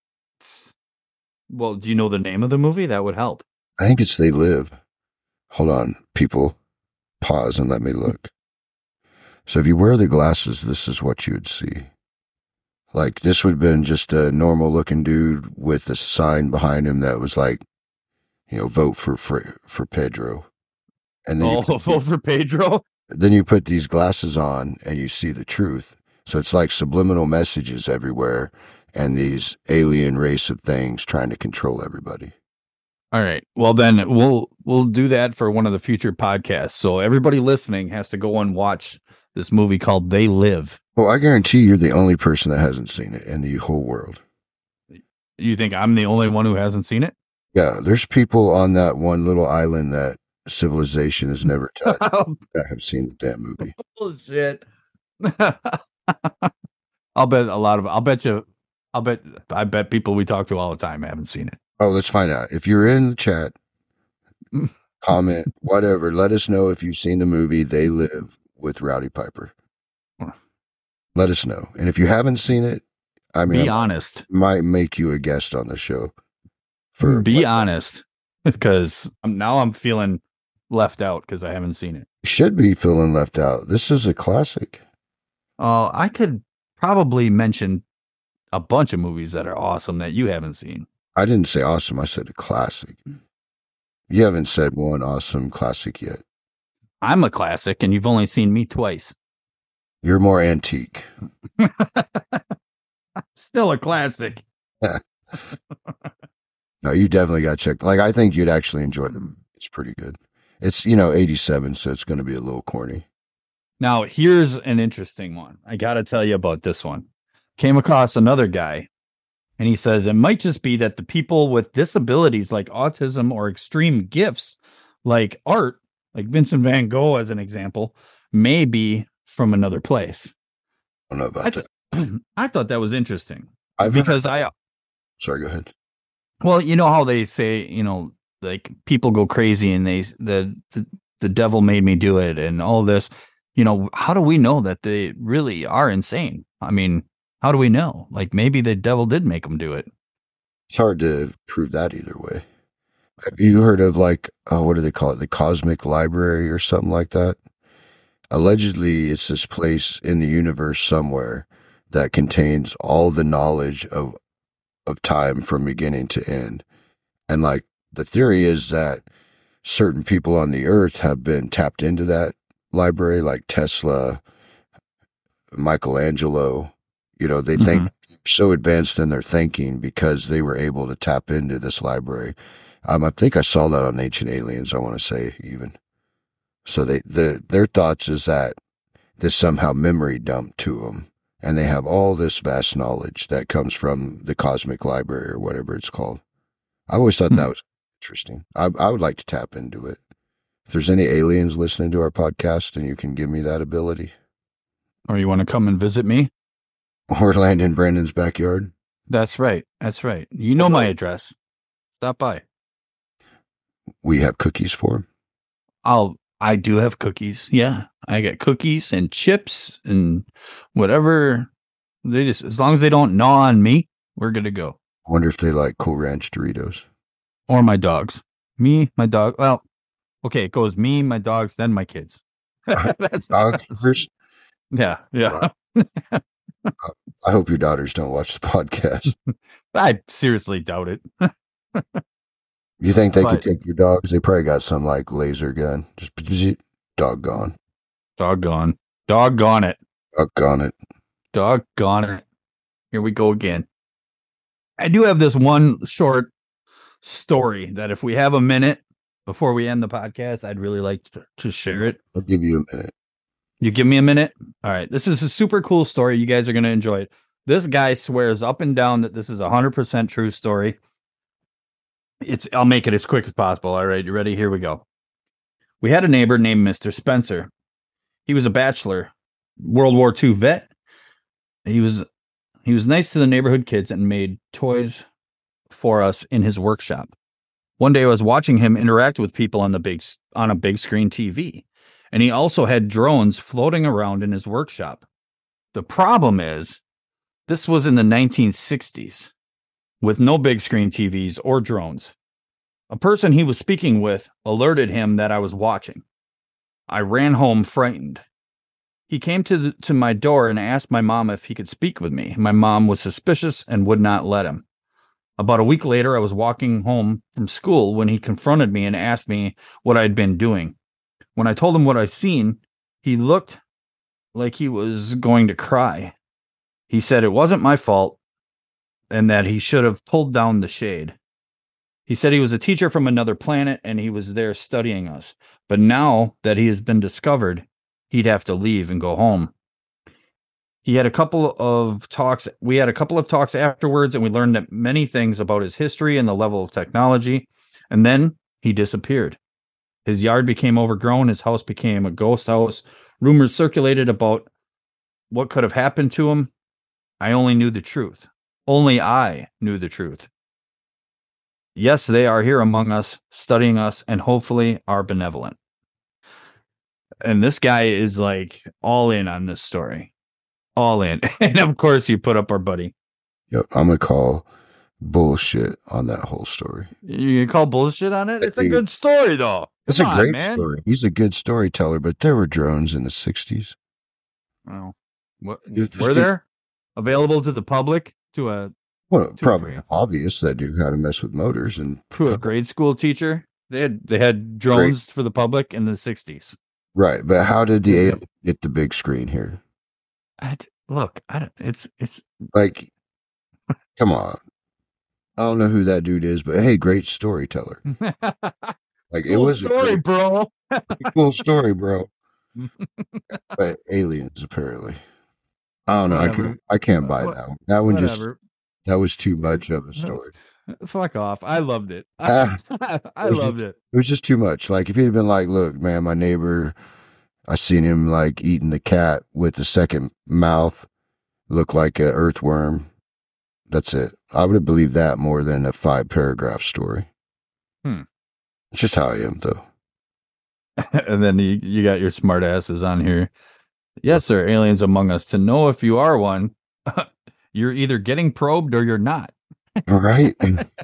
Well, do you know the name of the movie? That would help. I think it's They Live. Hold on, people. Pause and let me look. So if you wear the glasses, this is what you would see. Like, this would have been just a normal looking dude with a sign behind him that was like, vote for Pedro. And then vote for Pedro? Then you put these glasses on and you see the truth. So it's like subliminal messages everywhere and these alien race of things trying to control everybody. All right. Well, then we'll do that for one of the future podcasts. So everybody listening has to go and watch this movie called They Live. Well, I guarantee you're the only person that hasn't seen it in the whole world. You think I'm the only one who hasn't seen it? Yeah, there's people on that one little island that civilization has never touched that have seen the damn movie. Bullshit. I bet people we talk to all the time haven't seen it. Oh, let's find out. If you're in the chat, comment, whatever. Let us know if you've seen the movie They Live with Rowdy Piper. Let us know. And if you haven't seen it, I mean, Be honest. might make you a guest on the show. Be honest, because now I'm feeling left out because I haven't seen it. You should be feeling left out. This is a classic. I could probably mention a bunch of movies that are awesome that you haven't seen. I didn't say awesome. I said a classic. You haven't said one awesome classic yet. I'm a classic, and you've only seen me twice. You're more antique. Still a classic. No, you definitely got to check. Like, I think you'd actually enjoy them. It's pretty good. It's, 87, so it's going to be a little corny. Now, here's an interesting one. I got to tell you about this one. Came across another guy, and he says it might just be that the people with disabilities like autism or extreme gifts like art, like Vincent van Gogh as an example, may be from another place. I don't know about that. I thought that was interesting. Sorry, go ahead. Well, you know how they say, like people go crazy and the devil made me do it and all this. How do we know that they really are insane? I mean, how do we know? Like maybe the devil did make them do it. It's hard to prove that either way. Have you heard of what do they call it? The Cosmic Library or something like that? Allegedly, it's this place in the universe somewhere that contains all the knowledge of time from beginning to end. And like the theory is that certain people on the earth have been tapped into that library, like Tesla, Michelangelo. They think so advanced in their thinking because they were able to tap into this library. I think I saw that on Ancient Aliens, I want to say even. So their thoughts is that this somehow memory dumped to them, and they have all this vast knowledge that comes from the Cosmic Library or whatever it's called. I always thought that was interesting. I would like to tap into it. If there's any aliens listening to our podcast and you can give me that ability. Or you want to come and visit me? Or land in Brandon's backyard. That's right. That's right. You know my address. Stop by. We have cookies for him. I do have cookies. Yeah. I got cookies and chips and whatever. As long as they don't gnaw on me, we're good to go. I wonder if they like Cool Ranch Doritos. Or my dogs. Me, my dog. Well, okay. It goes me, my dogs, then my kids. That's dogs first? Yeah. Yeah. I hope your daughters don't watch the podcast. I seriously doubt it. You think they could take your dogs? They probably got some like laser gun. Just doggone. Doggone. Doggone it. Doggone it. Doggone it. Here we go again. I do have this one short story that if we have a minute before we end the podcast, I'd really like to share it. I'll give you a minute. You give me a minute? All right. This is a super cool story. You guys are going to enjoy it. This guy swears up and down that this is a 100% true story. I'll make it as quick as possible. All right. You ready? Here we go. We had a neighbor named Mr. Spencer. He was a bachelor, World War II vet. He was nice to the neighborhood kids and made toys for us in his workshop. One day I was watching him interact with people on a big screen TV, and he also had drones floating around in his workshop. The problem is, this was in the 1960s, with no big screen TVs or drones. A person he was speaking with alerted him that I was watching. I ran home frightened. He came to my door and asked my mom if he could speak with me. My mom was suspicious and would not let him. About a week later, I was walking home from school when he confronted me and asked me what I'd been doing. When I told him what I'd seen, he looked like he was going to cry. He said it wasn't my fault and that he should have pulled down the shade. He said he was a teacher from another planet and he was there studying us. But now that he has been discovered, he'd have to leave and go home. We had a couple of talks afterwards, and we learned that many things about his history and the level of technology. And then he disappeared. His yard became overgrown. His house became a ghost house. Rumors circulated about what could have happened to him. I only knew the truth. Only I knew the truth. Yes, they are here among us, studying us, and hopefully are benevolent. And this guy is like all in on this story. All in. And of course, you put up our buddy. Yep, I'm going to call bullshit on that whole story. You can call bullshit on it? It's a good story, though. It's a great story. He's a good storyteller, but there were drones in the 60s. Oh. Were there? Available to the public? Well, probably obvious that dude how to mess with motors and to a grade school teacher. They had drones for the public in the 60s. Right, but how did the alien get the big screen here? It's like, come on. I don't know who that dude is, but hey, great storyteller. Like, it was story, bro. Cool story, bro. But aliens, apparently. I don't know. Whatever. I can't buy that one. That one Whatever. that was too much of a story. Fuck off. I loved it. I loved it. It was just too much. Like, if he'd been like, look, man, my neighbor, I seen him like eating the cat with the second mouth, look like an earthworm. That's it. I would have believed that more than a 5-paragraph story. It's just how I am, though. And then you got your smart asses on here. Yes, there are aliens among us. To know if you are one, you're either getting probed or you're not. All right.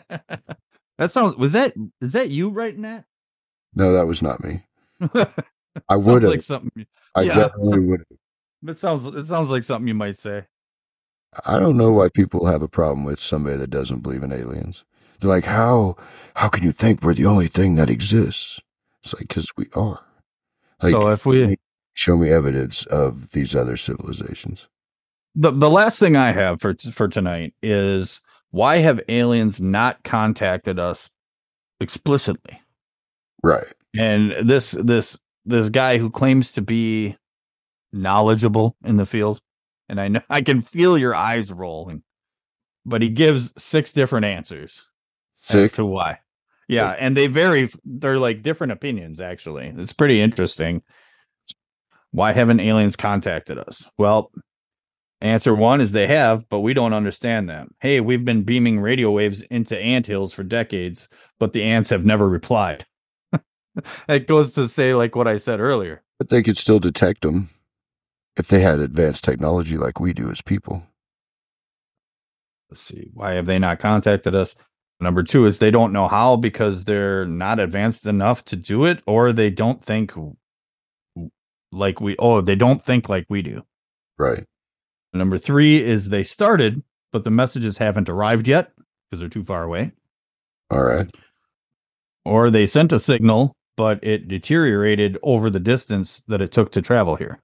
Is that you writing that? No, that was not me. I would have. Like something. I definitely would have. It sounds like something you might say. I don't know why people have a problem with somebody that doesn't believe in aliens. They're like, how can you think we're the only thing that exists? It's like, because we are. Like, so if we show me evidence of these other civilizations. The last thing I have for tonight is, why have aliens not contacted us explicitly? Right. And this guy who claims to be knowledgeable in the field, and I know I can feel your eyes rolling, but he gives 6 different answers as to why. Yeah, and they're like different opinions, actually. It's pretty interesting. Why haven't aliens contacted us? Well, answer 1 is they have, but we don't understand them. Hey, we've been beaming radio waves into anthills for decades, but the ants have never replied. It goes to say, like what I said earlier. But they could still detect them if they had advanced technology like we do as people. Let's see. Why have they not contacted us? Number 2 is they don't know how, because they're not advanced enough to do it, or they don't think like we do. Right. Number 3 is they started, but the messages haven't arrived yet because they're too far away. All right. Or they sent a signal, but it deteriorated over the distance that it took to travel here.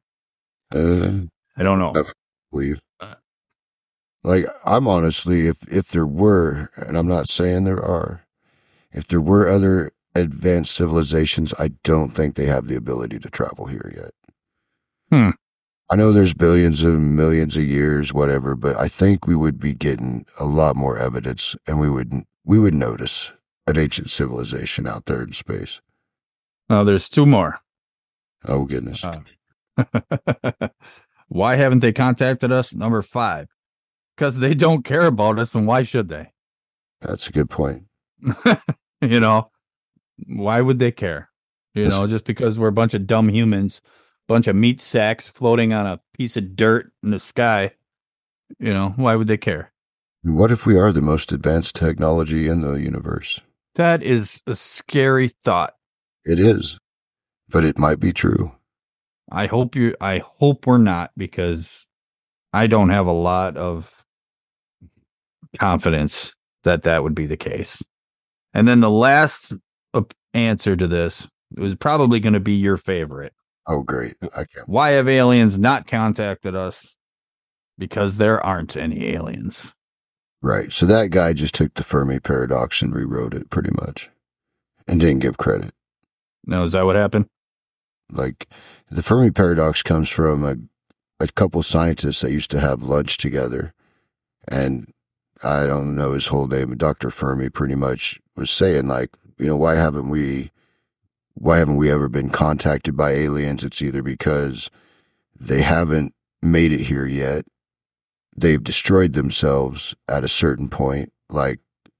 I don't know. I believe. Like, I'm honestly, if there were, and I'm not saying there are, if there were other advanced civilizations, I don't think they have the ability to travel here yet. I know there's billions of millions of years, whatever, but I think we would be getting a lot more evidence, and we would notice an ancient civilization out there in space. Oh, there's 2 more. Oh, goodness. Why haven't they contacted us? Number 5. Because they don't care about us, and why should they? That's a good point. Why would they care? Just because we're a bunch of dumb humans, bunch of meat sacks floating on a piece of dirt in the sky. Why would they care? What if we are the most advanced technology in the universe? That is a scary thought. It is, but it might be true. I hope we're not, because I don't have a lot of confidence that would be the case. And then the last answer to this was probably going to be your favorite. Oh, great. I can't. Why have aliens not contacted us? Because there aren't any aliens. Right. So that guy just took the Fermi paradox and rewrote it pretty much and didn't give credit. No, is that what happened? Like, the Fermi paradox comes from a couple scientists that used to have lunch together, and I don't know his whole name, but Dr. Fermi pretty much was saying, like, why haven't we ever been contacted by aliens? It's either because they haven't made it here yet, they've destroyed themselves at a certain point, like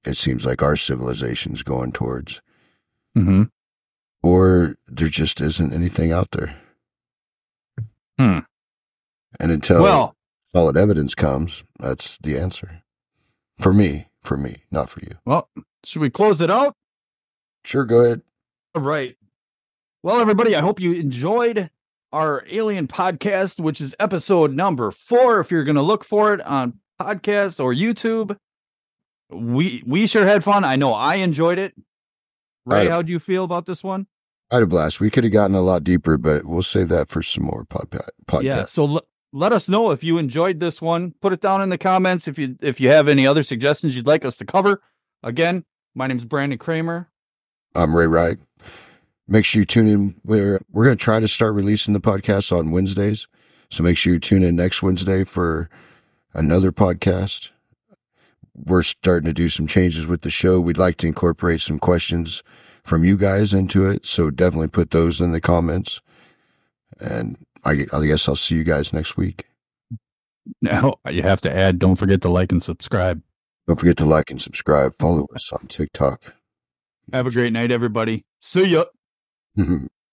it seems like our civilization's going towards. Mm-hmm. Or there just isn't anything out there. Hmm. And until solid evidence comes, that's the answer. For me, not for you. Well, should we close it out? Sure, go ahead. All right. Well, everybody, I hope you enjoyed our alien podcast, which is episode number 4. If you're going to look for it on podcast or YouTube, we sure had fun. I know I enjoyed it. Ray, how'd you feel about this one? I had a blast. We could have gotten a lot deeper, but we'll save that for some more podcast. Yeah, so let us know if you enjoyed this one. Put it down in the comments if you have any other suggestions you'd like us to cover. Again, my name's Brandon Kramer. I'm Ray Wright. Make sure you tune in. We're going to try to start releasing the podcast on Wednesdays, so make sure you tune in next Wednesday for another podcast. We're starting to do some changes with the show. We'd like to incorporate some questions from you guys into it, so definitely put those in the comments. And I guess I'll see you guys next week. Now, you have to add, don't forget to like and subscribe. Don't forget to like and subscribe. Follow us on TikTok. Have a great night, everybody. See ya.